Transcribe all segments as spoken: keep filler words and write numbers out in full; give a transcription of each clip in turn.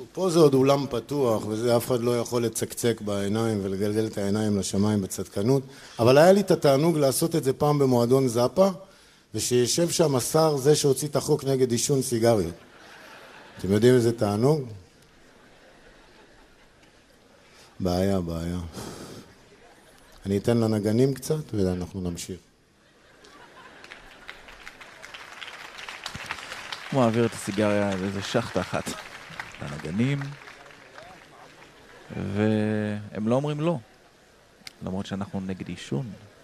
פה זה עוד אולם פתוח, וזה אף אחד לא יכול לצקצק בעיניים ולגלגל את העיניים לשמיים בצדקנות, אבל היה לי את התענוג לעשות את זה פעם במועדון זאפה, ושישב שם השר זה שהוציא את החוק נגד עישון סיגריות. אתם יודעים איזה תענוג? בעיה, בעיה. אני אתן לנגנים קצת ואנחנו נמשיך. הוא מעביר את הסיגריה לאיזה שחטה אחת לנגנים, והם לא אומרים לא, למרות שאנחנו נגד עישון.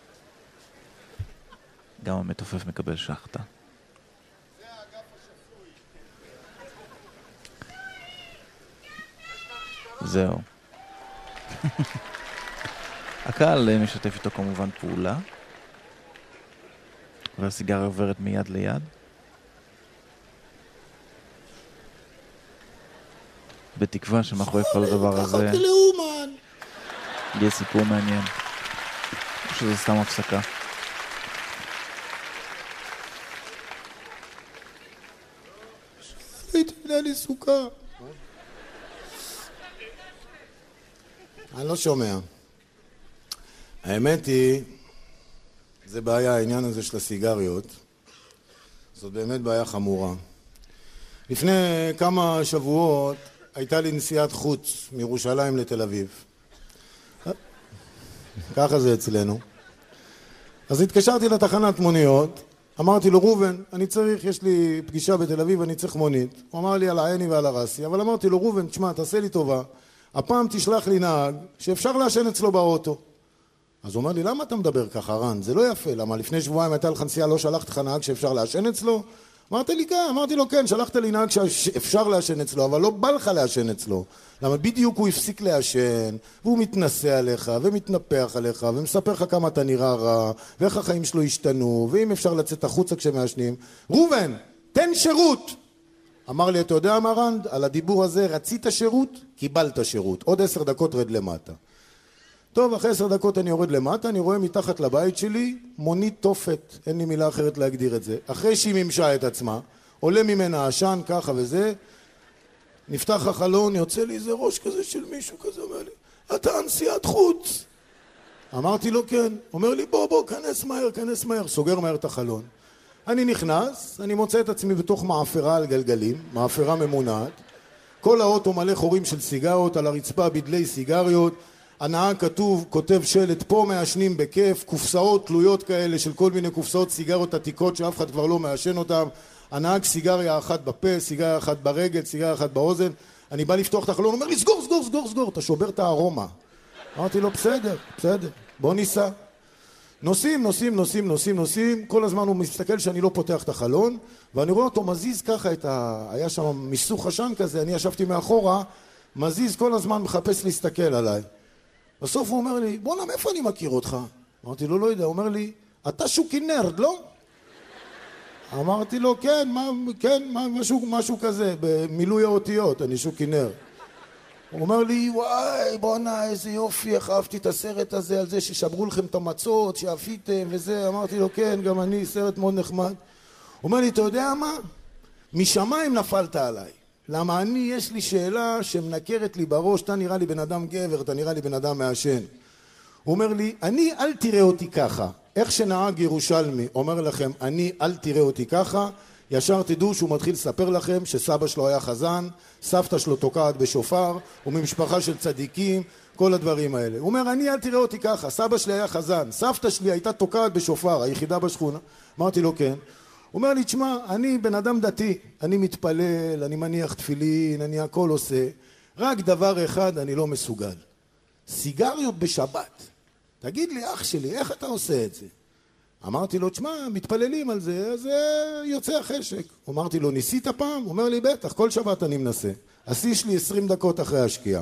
גם המתופף מקבל שחטה. זה האגף השפוי. זהו. הקהל משתף איתו כמובן פעולה, והסיגריה עוברת מיד ליד. בתקווה שמאחורי כל הדבר הזה יהיה סיפור מעניין, או שזה סתם הפסקה. הייתי בנה לי סוכה. אני לא שומע. האמת היא, זה בעיה, העניין הזה של הסיגריות. זאת באמת בעיה חמורה. לפני כמה שבועות הייתה לי נסיעת חוץ מירושלים לתל אביב. ככה זה אצלנו. אז התקשרתי לתחנת מוניות, אמרתי לו, רובן, אני צריך, יש לי פגישה בתל אביב, אני צריך מונית. הוא אמר לי על העיני ועל הרסי, אבל אמרתי לו, רובן, תשמע, תעשה לי טובה, הפעם תשלח לי נהג שאפשר לעשן אצלו באוטו. אז הוא אומר לי, למה אתה מדבר ככה, רן? זה לא יפה, למה לפני שבועיים הייתה לך נסיעה, לא שלחת לך נהג שאפשר לעשן אצלו? אמרתי לי, כן, אמרתי לו, כן, שלחת לי נהג שאפשר לעשן אצלו, אבל לא בא לך לעשן אצלו. למה בדיוק הוא הפסיק לעשן, והוא מתנסה עליך, ומתנפח עליך, ומספר לך כמה אתה נראה רע, ואיך החיים שלו השתנו, ואם אפשר לצאת החוצה כשמעשנים. רובן, תן שירות! אמר לי, אתה יודע מה רנד? על הדיבור הזה, רצית שירות? קיבלת שירות. עוד עשר דקות רד למטה. טוב, אחרי עשר דקות אני יורד למטה, אני רואה מתחת לבית שלי מונית תופת, אין לי מילה אחרת להגדיר את זה. אחרי שהיא ממשה את עצמה, עולה ממנה עשן ככה וזה, נפתח החלון, יוצא לי איזה ראש כזה של מישהו כזה, אומר לי, אתה נסיעת חוץ. אמרתי לו כן, אומר לי בוא בוא, כנס מהר, כנס מהר, סוגר מהר את החלון. אני נכנס, אני מוצא את עצמי בתוך מאפרה על גלגלים, מאפרה ממונעת, כל האוטו מלא חורים של סיגרות, על הרצפה בדלי סיגריות, הנהג כתוב, כותב שלט, פה מעשנים בכיף, קופסאות תלויות כאלה של כל מיני קופסאות סיגרות עתיקות שאף אחד כבר לא מעשן אותם, הנהג סיגריה אחת בפה, סיגריה אחת ברגל, סיגריה אחת באוזן, אני בא לפתוח את החלון, הוא אומר לי, סגור, סגור, סגור, סגור, אתה שובר את הארומה. אמרתי לו, בסדר, בסדר, בוא ניסע. נוסעים, נוסעים, נוסעים, נוסעים, נוסעים, כל הזמן הוא מסתכל שאני לא פותח את החלון, ואני רואה אותו מזיז ככה את ה... היה שם מיסוך עשן כזה, אני ישבתי מאחורה, מזיז כל הזמן מחפש להסתכל עליי. בסוף הוא אומר לי, בוא נע, איפה אני מכיר אותך? אמרתי לו, לא יודע, הוא אומר לי, אתה שוקי נרד, לא? אמרתי לו, כן, מה, כן, מה, משהו, משהו כזה, במילוי האותיות, אני שוקי נרד. הוא אומר לי, וואי, בוא נע, איזה יופי, איך אהבתי את הסרט הזה, על זה ששברו לכם את המצות, שאפיתם וזה. אמרתי לו, כן, גם אני, סרט מאוד נחמד. הוא אומר לי, אתה יודע מה? משמיים נפלת עליי. למה אני, יש לי שאלה שמנקרת לי בראש, אתה נראה לי בן אדם גבר, אתה נראה לי בן אדם מעשן. הוא אומר לי, אני, אל תראה אותי ככה. איך שנהג ירושלמי אומר לכם, אני, אל תראה אותי ככה, ישר תדעו שהוא מתחיל לספר לכם שסבא שלו היה חזן, סבתא שלו תוקעת בשופר, הוא ממשפחה של צדיקים, כל הדברים האלה. הוא אומר, אני, אל תראה אותי ככה, סבא שלי היה חזן, סבתא שלי הייתה תוקעת בשופר, היחידה בשכונה. אמרתי לו, כן. הוא אומר לי, תשמע, אני בן אדם דתי, אני מתפלל, אני מניח תפילין, אני הכל עושה, רק דבר אחד אני לא מסוגל. סיגריות בשבת. תגיד לי, אח שלי, איך אתה עושה את זה? אמרתי לו, תשמע, מתפללים על זה, אז יוצא החשק. אמרתי לו, ניסית פעם? הוא אומר לי, בטח, כל שבת אני מנסה. השיא שלי עשרים דקות אחרי השקיעה.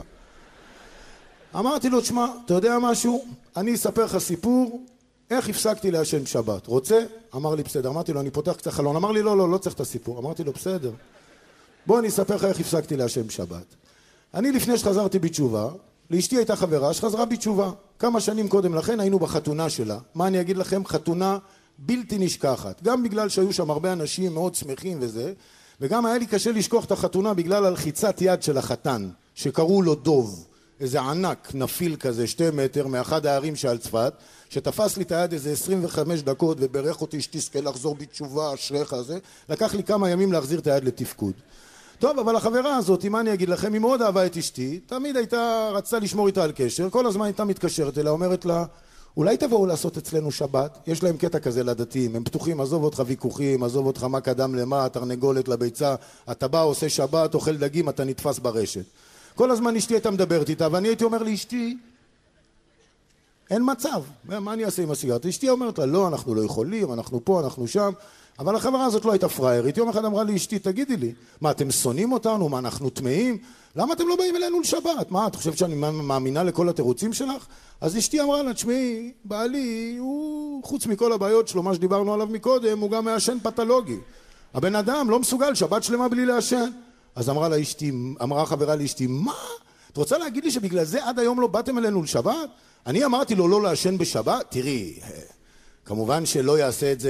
אמרתי לו, תשמע, אתה יודע משהו? אני אספר לך סיפור, איך הפסקתי לעשן שבת. רוצה? אמר לי, בסדר. אמרתי לו, אני פותח קצת חלון. אמר לי, לא, לא, לא צריך את הסיפור. אמרתי לו, בסדר. בוא אני אספר לך איך הפסקתי לעשן שבת. אני לפני שחזרתי בתשובה, לאשתי הייתה חברה שחזרה בתשובה. כמה שנים קודם לכן היינו בחתונה שלה. מה אני אגיד לכם? חתונה בלתי נשכחת. גם בגלל שהיו שם הרבה אנשים מאוד שמחים וזה, וגם היה לי קשה לשכוח את החתונה בגלל הלחיצת יד של החתן, שקראו לו דוב, איזה ענק, נפיל כזה, שתי מטר, מאחד הערים שעל צפת, שתפס לי את היד איזה עשרים וחמש דקות וברך אותי שתזכה לחזור בתשובה, אשריך הזה. לקח לי כמה ימים להחזיר את היד לתפקוד. טוב, אבל החברה הזאת, מה אני אגיד לכם, היא מאוד אהבה את אשתי, תמיד הייתה, רצתה לשמור איתה על קשר, כל הזמן הייתה מתקשרת אליה, אומרת לה, אולי תבואו לעשות אצלנו שבת? יש להם קטע כזה לדתיים, הם פתוחים, עזוב אותך ויכוחים, עזוב אותך מה קדם למה, תרנגולת לביצה, אתה בא, עושה שבת, אוכל דגים, אתה נתפס ברשת. כל הזמן אשתי הייתה מדברת איתה, ואני הייתי אומר לאשתי, אין מצב, מה אני אעשה עם הסיגרת? אשתי אומרת לה, לא, אנחנו לא יכולים, אנחנו פה, אנחנו שם, אבל החברה הזאת לא הייתה פריירית. יום אחד אמרה לי אשתי, תגידי לי, מה, אתם שונאים אותנו? מה, אנחנו טמאים? למה אתם לא באים אלינו לשבת? מה, את חושבת שאני מאמינה לכל התירוצים שלך? אז אשתי אמרה לה, תשמעי, בעלי, הוא, חוץ מכל הבעיות שלו, מה שדיברנו עליו מקודם, הוא גם מעשן פתולוגי. הבן אדם לא מסוגל שבת שלמה בלי לעשן. אז אמרה לה אשתי, אמרה החברה לאשתי, מה? את רוצה להגיד לי שבגלל זה עד היום לא באתם אלינו לשבת? אני אמרתי לו לא לעשן בשבת? תראי, כמובן שלא יעשה את זה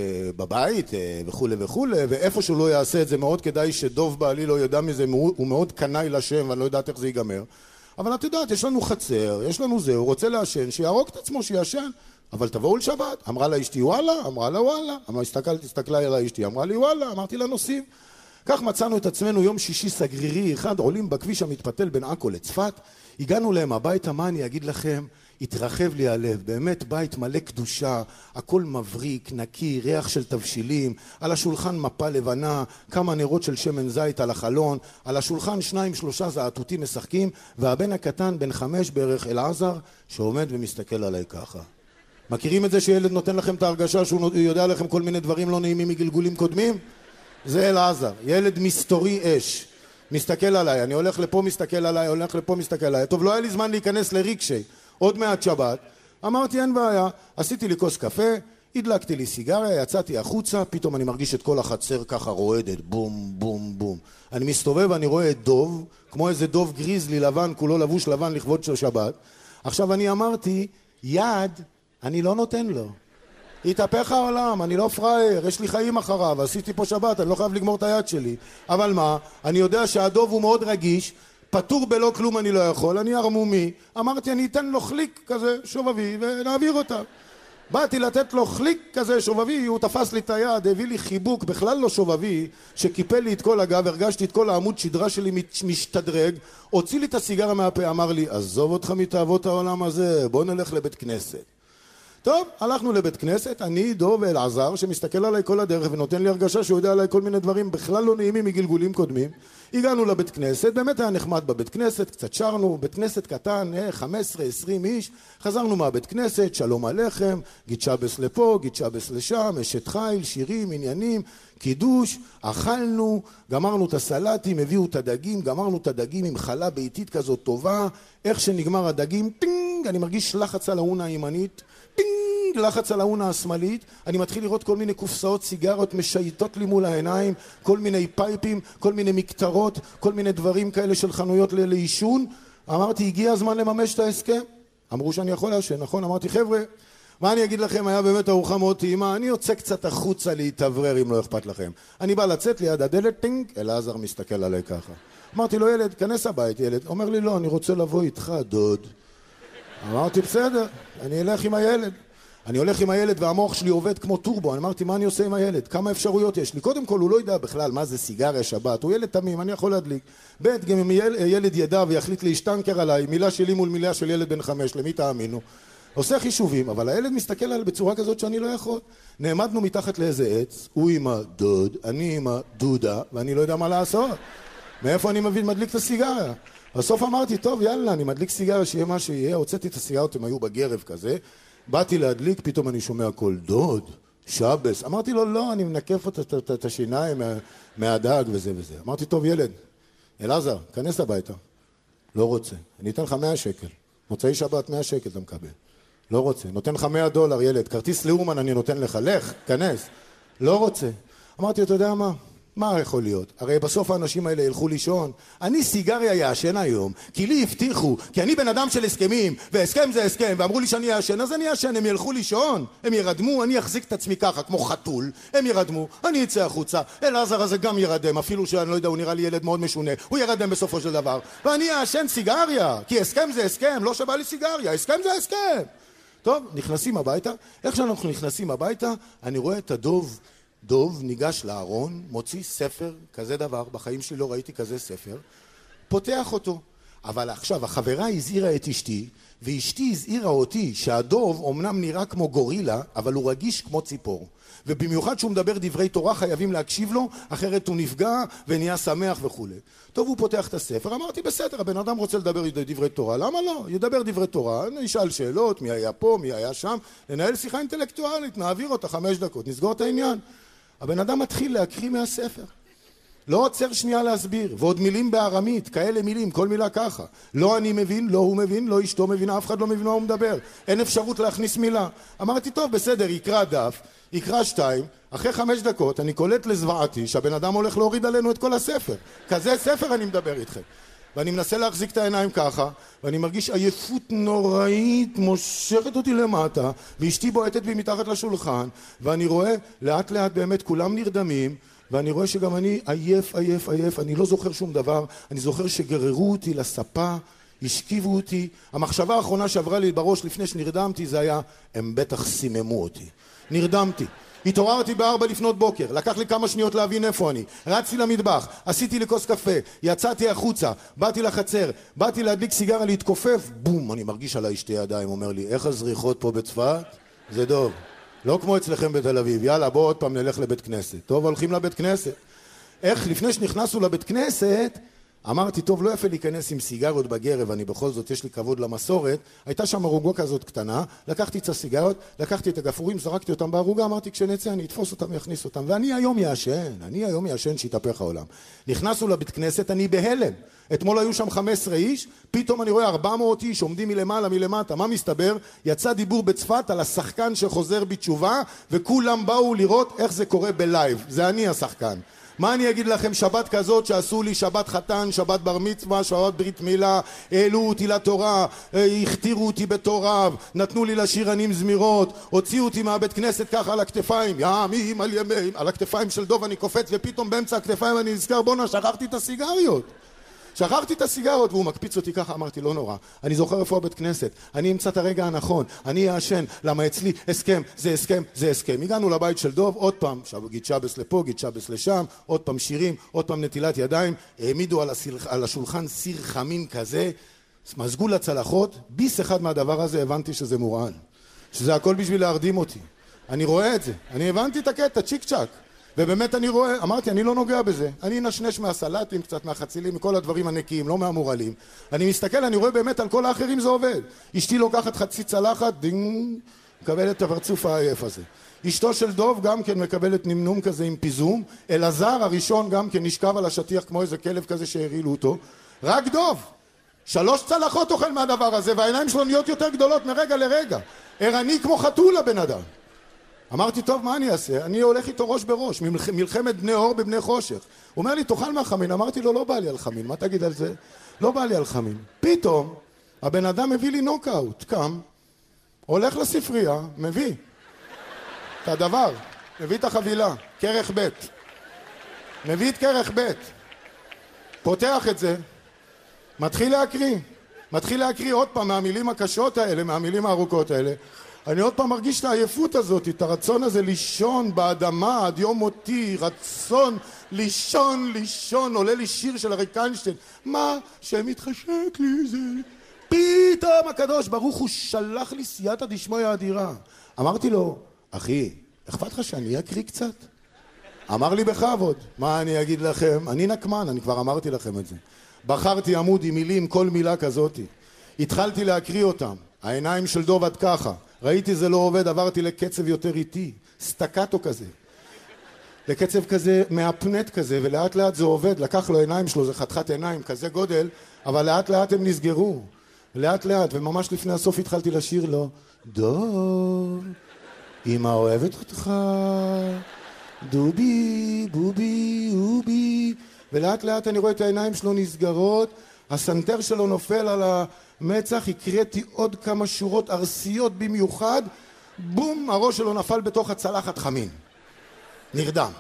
בבית וכו' וכו', ואיפה שהוא לא יעשה את זה מאוד כדאי שדוב בעלי לא ידע מזה, הוא מאוד קנאי לשם ואני לא יודעת איך זה ייגמר. אבל את יודעת, יש לנו חצר, יש לנו זה, הוא רוצה לעשן, שיערוק את עצמו, שיעשן, אבל תבואו לשבת. אמרה לה אשתי וואלה, אמרה לה וואלה, הסתכלתי, הסתכלה על אשתי, אמרה לי וואלה, אמרתי לה נוסעים. כך מצאנו את עצמנו יום שישי סגרירי אחד, עולים בכביש המתפתל בין עכו לצפת, הגענו להם הביתה, מה אני אגיד לכם? התרחב לי הלב, באמת בית מלא קדושה, הכל מבריק, נקי, ריח של תבשילים, על השולחן מפה לבנה, כמה נרות של שמן זית על החלון, על השולחן שניים שלושה זעתותים משחקים, והבן הקטן בן חמש בערך אלעזר, שעומד ומסתכל עליי ככה. מכירים את זה שילד נותן לכם את ההרגשה שהוא יודע לכם כל מיני דברים לא נעימים מגלגולים קודמים? זה אלעזר, ילד מסתורי אש, מסתכל עליי, אני הולך לפה מסתכל עליי, הולך לפה מסתכל עליי. טוב, לא היה לי זמן להיכנס לריקשי, עוד מעט שבת, אמרתי אין בעיה, עשיתי לי כוס קפה, הדלקתי לי סיגריה, יצאתי החוצה, פתאום אני מרגיש את כל החצר ככה רועדת, בום בום בום. אני מסתובב, אני רואה את דוב, כמו איזה דוב גריזלי לבן, כולו לבוש לבן לכבוד של שבת. עכשיו אני אמרתי, יד, אני לא נותן לו. התהפך העולם, אני לא פראייר, יש לי חיים אחריו, עשיתי פה שבת, אני לא חייב לגמור את היד שלי. אבל מה, אני יודע שהדוב הוא מאוד רגיש, פטור בלא כלום אני לא יכול, אני הרמומי, אמרתי אני אתן לו חליק כזה שובבי ונעביר אותה. באתי לתת לו חליק כזה שובבי, הוא תפס לי את היד, הביא לי חיבוק בכלל לא שובבי, שקיפל לי את כל הגב, הרגשתי את כל העמוד שדרה שלי משתדרג, הוציא לי את הסיגרה מהפה, אמר לי, עזוב אותך מתאוות העולם הזה, בוא נלך לבית כנסת. טוב, הלכנו לבית כנסת, אני, דוב ואלעזר, שמסתכל עליי כל הדרך ונותן לי הרגשה שהוא יודע עליי כל מיני דברים בכלל לא נעימים מגלגולים קודמים. הגענו לבית כנסת, באמת היה נחמד בבית כנסת, קצת שרנו, בית כנסת קטן, חמש עשרה עשרים איש, חזרנו מהבית כנסת, שלום עליכם, גיד שבס לפה, גיד שבס לשם, אשת חיל, שירים, עניינים, קידוש, אכלנו, גמרנו את הסלטים, הביאו את הדגים, גמרנו את הדגים עם חלה ביתית כזאת טובה, איך שנגמר הדגים, טינג, אני מרגיש לחץ על האונה הימנית, טינג, לחץ על האונה השמאלית, אני מתחיל לראות כל מיני קופסאות סיגרות משייטות לי מול העיניים, כל מיני פייפים, כל מיני מקטרות, כל מיני דברים כאלה של חנויות לעישון. אמרתי, הגיע הזמן לממש את ההסכם. אמרו שאני יכול לעשן, נכון? אמרתי, חבר'ה, מה אני אגיד לכם, היה באמת ארוחה מאוד טעימה, אני יוצא קצת החוצה להתאוורר אם לא אכפת לכם. אני בא לצאת ליד הדלת, טינג, אלעזר מסתכל עליי ככה. אמרתי לו, ילד, כנס הבית, ילד. אומר לי, לא, אני רוצה לבוא איתך, דוד. אמרתי, בסדר, אני אלך עם הילד. אני הולך עם הילד והמוח שלי עובד כמו טורבו. אני אמרתי, מה אני עושה עם הילד? כמה אפשרויות יש לי? קודם כל, הוא לא יודע בכלל מה זה סיגריה שבת. הוא ילד תמים, אני יכול להדליק. ב' גם אם ילד ידע ויחליט להשתנקר עליי, מילה שלי מול מילה של ילד בן חמש, למי תאמינו? עושה חישובים, אבל הילד מסתכל עליי בצורה כזאת שאני לא יכול. נעמדנו מתחת לאיזה עץ, הוא עם הדוד, אני עם הדודה, ואני לא יודע מה לעשות. מאיפה אני מבין מדליק את הסיגריה? בסוף אמרתי, טוב, יאללה, אני מדליק סיגריה, שיהיה מה שיהיה. הוצאתי את הסיגריות, הם היו בגרב כזה. באתי להדליק, פתאום אני שומע קול, דוד, שבס. אמרתי לו, לא, אני מנקף את השיניים מהדג וזה וזה. אמרתי, טוב, ילד, אלעזר, כנס הביתה. לא רוצה. אני אתן לך מאה שקל. מוצאי שבת, מאה שקל אתה מקבל. לא רוצה. נותן לך מאה דולר, ילד. כרטיס לאומן אני נותן לך. לך, כנס. לא רוצה. אמרתי, אתה יודע מה? מה יכול להיות? הרי בסוף האנשים האלה ילכו לישון. אני סיגריה יעשן היום, כי לי הבטיחו, כי אני בן אדם של הסכמים, והסכם זה הסכם, ואמרו לי שאני יעשן, אז אני יעשן, הם ילכו לישון, הם ירדמו, אני אחזיק את עצמי ככה, כמו חתול, הם ירדמו, אני אצא החוצה, אלעזר הזה גם ירדם, אפילו שאני לא יודע, הוא נראה לי ילד מאוד משונה, הוא ירדם בסופו של דבר, ואני יעשן סיגריה, כי הסכם זה הסכם, לא שבא לי סיגריה, הסכם זה הסכם. טוב, נכנסים הביתה, איך שאנחנו נכנסים הביתה, אני רואה את הדוב, דוב ניגש לארון, מוציא ספר, כזה דבר, בחיים שלי לא ראיתי כזה ספר, פותח אותו. אבל עכשיו, החברה הזהירה את אשתי, ואשתי הזהירה אותי שהדוב אומנם נראה כמו גורילה, אבל הוא רגיש כמו ציפור. ובמיוחד שהוא מדבר דברי תורה, חייבים להקשיב לו, אחרת הוא נפגע ונהיה שמח וכו'. טוב, הוא פותח את הספר, אמרתי, בסדר, הבן אדם רוצה לדבר דברי תורה, למה לא? ידבר דברי תורה, נשאל שאלות, מי היה פה, מי היה שם, ננהל שיחה אינטלקטואלית, נעביר אותה חמש דקות, נסגור את העניין. הבן אדם מתחיל להקריא מהספר. לא עוצר שנייה להסביר, ועוד מילים בארמית, כאלה מילים, כל מילה ככה. לא אני מבין, לא הוא מבין, לא אשתו מבינה, אף אחד לא מבין מה הוא מדבר. אין אפשרות להכניס מילה. אמרתי, טוב, בסדר, יקרא דף, יקרא שתיים, אחרי חמש דקות אני קולט לזוועתי שהבן אדם הולך להוריד עלינו את כל הספר. כזה ספר אני מדבר איתכם. ואני מנסה להחזיק את העיניים ככה, ואני מרגיש עייפות נוראית, מושכת אותי למטה, ואשתי בועטת בי מתחת לשולחן, ואני רואה לאט לאט באמת כולם נרדמים, ואני רואה שגם אני עייף, עייף, עייף, אני לא זוכר שום דבר, אני זוכר שגררו אותי לספה, השכיבו אותי, המחשבה האחרונה שעברה לי בראש לפני שנרדמתי זה היה, הם בטח סיממו אותי. נרדמתי. התעוררתי בארבע לפנות בוקר, לקח לי כמה שניות להבין איפה אני, רצתי למטבח, עשיתי לי כוס קפה, יצאתי החוצה, באתי לחצר, באתי להדליק סיגרה להתכופף, בום, אני מרגיש עליי שתי ידיים, אומר לי, איך הזריחות פה בצפת? זה דוב. לא כמו אצלכם בתל אביב, יאללה בוא עוד פעם נלך לבית כנסת. טוב, הולכים לבית כנסת. איך לפני שנכנסו לבית כנסת, אמרתי, טוב, לא יפה להיכנס עם סיגרות בגרב, אני בכל זאת, יש לי כבוד למסורת, הייתה שם ערוגה כזאת קטנה, לקחתי את הסיגרות, לקחתי את הגפרורים, זרקתי אותם בערוגה, אמרתי, כשנצא אני אתפוס אותם ויכניס אותם, ואני היום יעשן, אני היום יעשן שיתהפך העולם. נכנסנו לבית כנסת, אני בהלם. אתמול היו שם חמש עשרה איש, פתאום אני רואה ארבע מאות איש עומדים מלמעלה מלמטה. מה מסתבר? יצא דיבור בצפת על השחקן שחוזר בתשובה, וכולם באו לראות איך זה קורה בלייב. זה אני השחקן. מה אני אגיד לכם, שבת כזאת שעשו לי שבת חתן, שבת בר מצווה, שבת ברית מילה, העלו אותי לתורה, הכתירו אותי בתור רב, נתנו לי לשירנים זמירות, הוציאו אותי מהבית כנסת ככה על הכתפיים, ימים על ימים, על הכתפיים של דוב אני קופץ, ופתאום באמצע הכתפיים אני נזכר, בונה, שכחתי את הסיגריות. שכחתי את הסיגרות, והוא מקפיץ אותי ככה, אמרתי, לא נורא, אני זוכר איפה הבית כנסת, אני אמצא את הרגע הנכון, אני אעשן, למה אצלי הסכם, זה הסכם, זה הסכם. הגענו לבית של דוב, עוד פעם, גיד שבס לפה, גיד שבס לשם, עוד פעם שירים, עוד פעם נטילת ידיים, העמידו על, הסיר, על השולחן סיר חמין כזה, מזגו לצלחות, ביס אחד מהדבר הזה, הבנתי שזה מורעל, שזה הכל בשביל להרדים אותי. אני רואה את זה, אני הבנתי את הקטע, צ'יק צ'ק. ובאמת אני רואה, אמרתי, אני לא נוגע בזה. אני נשנש מהסלטים, קצת מהחצילים, מכל הדברים הנקיים, לא מהמורלים. אני מסתכל, אני רואה באמת על כל האחרים זה עובד. אשתי לוקחת חצי צלחת, דינג, מקבלת את הפרצוף העייף הזה. אשתו של דוב גם כן מקבלת נמנום כזה עם פיזום. אלעזר הראשון גם כן נשכב על השטיח כמו איזה כלב כזה שהרעילו אותו. רק דוב. שלוש צלחות אוכל מהדבר הזה, והעיניים שלו נהיות יותר גדולות מרגע לרגע. ערני כמו חתול הבן אדם. אמרתי, טוב, מה אני אעשה? אני הולך איתו ראש בראש, מלחמת בני אור בבני חושך. הוא אומר לי, תאכל מהחמין. אמרתי לו, לא בא לי על חמין. מה תגיד על זה? לא בא לי על חמין. פתאום, הבן אדם מביא לי נוקאוט, קם, הולך לספרייה, מביא את הדבר, מביא את החבילה, כרך ב', מביא את כרך ב', פותח את זה, מתחיל להקריא, מתחיל להקריא עוד פעם מהמילים הקשות האלה, מהמילים הארוכות האלה, אני עוד פעם מרגיש את העייפות הזאת, את הרצון הזה לישון באדמה עד יום מותי, רצון לישון, לישון, עולה לי שיר של אריק איינשטיין, מה שמתחשק לי זה... פתאום הקדוש ברוך הוא שלח לי סייעתא דשמיא אדירה. אמרתי לו, אחי, אכפת לך שאני אקריא קצת? אמר לי בכבוד, מה אני אגיד לכם? אני נקמן, אני כבר אמרתי לכם את זה. בחרתי עמוד עם מילים, כל מילה כזאת. התחלתי להקריא אותם, העיניים של דוב עד ככה. ראיתי זה לא עובד, עברתי לקצב יותר איטי, סטקטו כזה. לקצב כזה, מהפנט כזה, ולאט לאט זה עובד, לקח לו עיניים שלו, זה חתכת עיניים, כזה גודל, אבל לאט לאט הם נסגרו. לאט לאט, וממש לפני הסוף התחלתי לשיר לו, דוב, אמא אוהבת אותך, דובי, בובי, אובי, ולאט לאט אני רואה את העיניים שלו נסגרות, הסנטר שלו נופל על המצח, הקראתי עוד כמה שורות ארסיות במיוחד, בום, הראש שלו נפל בתוך הצלחת חמין. נרדם.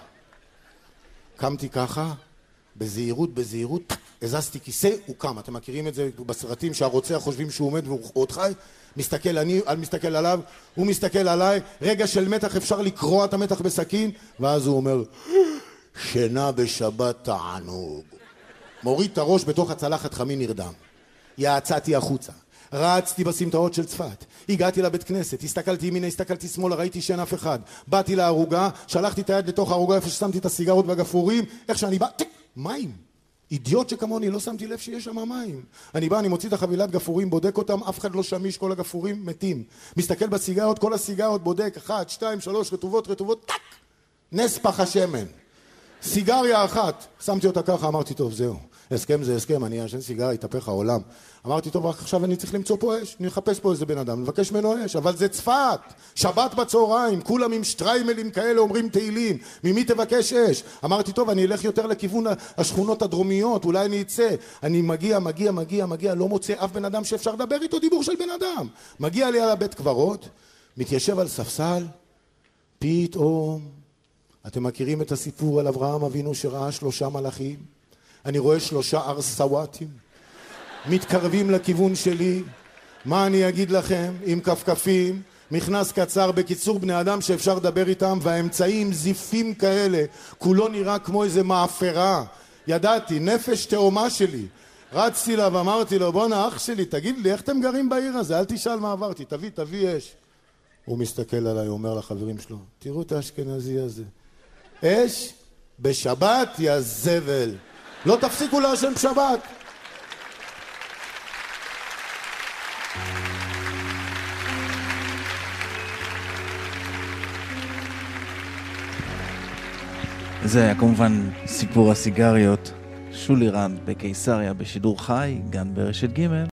קמתי ככה, בזהירות, בזהירות, הזזתי כיסא, הוא קם. אתם מכירים את זה בסרטים שהרוצח חושבים שהוא עומד והוא עוד חי? מסתכל אני, אני מסתכל עליו, הוא מסתכל עליי, רגע של מתח, אפשר לקרוע את המתח בסכין, ואז הוא אומר, שינה בשבת תענוג. מוריד את הראש בתוך הצלחת חמין נרדם. יעצתי החוצה. רצתי בסמטאות של צפת, הגעתי לבית כנסת, הסתכלתי ימינה, הסתכלתי שמאלה, ראיתי שאין אף אחד, באתי להרוגה, שלחתי את היד לתוך ההרוגה איפה ששמתי את הסיגרות והגפורים, איך שאני בא, טק, מים, אידיוט שכמוני, לא שמתי לב שיש שם מים, אני בא, אני מוציא את החבילת גפורים, בודק אותם, אף אחד לא שמיש, כל הגפורים מתים, מסתכל בסיגרות, כל הסיגרות, בודק, אחת, שתיים, שלוש, רטובות, רטובות, טק, נס פח השמן, סיגריה אחת, שמתי אותה ככה, אמרתי טוב, זהו, הסכם זה הסכם, אני אשן סיגריה, יתהפך העולם. אמרתי, טוב, עכשיו אני צריך למצוא פה אש, אני אחפש פה איזה בן אדם, נבקש ממנו אש, אבל זה צפת, שבת בצהריים, כולם עם שטריימלים כאלה אומרים תהילים, ממי תבקש אש? אמרתי, טוב, אני אלך יותר לכיוון השכונות הדרומיות, אולי אני אצא, אני מגיע, מגיע, מגיע, מגיע, לא מוצא אף בן אדם שאפשר לדבר איתו דיבור של בן אדם. מגיע לי על הבית קברות, מתיישב על ספסל, פתאום, אתם מכירים את הסיפור על אברהם אבינו שראה שלושה מלאכים? אני רואה שלושה ארסוואטים, מתקרבים לכיוון שלי, מה אני אגיד לכם? עם כפכפים, מכנס קצר, בקיצור בני אדם שאפשר לדבר איתם, והאמצעים זיפים כאלה, כולו נראה כמו איזה מאפרה, ידעתי, נפש תאומה שלי, רצתי לה ואמרתי לו, בוא אח שלי, תגיד לי, איך אתם גרים בעיר הזה? אל תשאל מה עברתי, תביא, תביא אש. הוא מסתכל עליי, הוא אומר לחברים שלו, תראו את האשכנזי הזה, אש בשבת יא זבל, לא תפסיקו לעשן בשבת. זה היה כמובן סיפור הסיגריות. שולי רנד בקיסריה בשידור חי, גם ברשת ג'.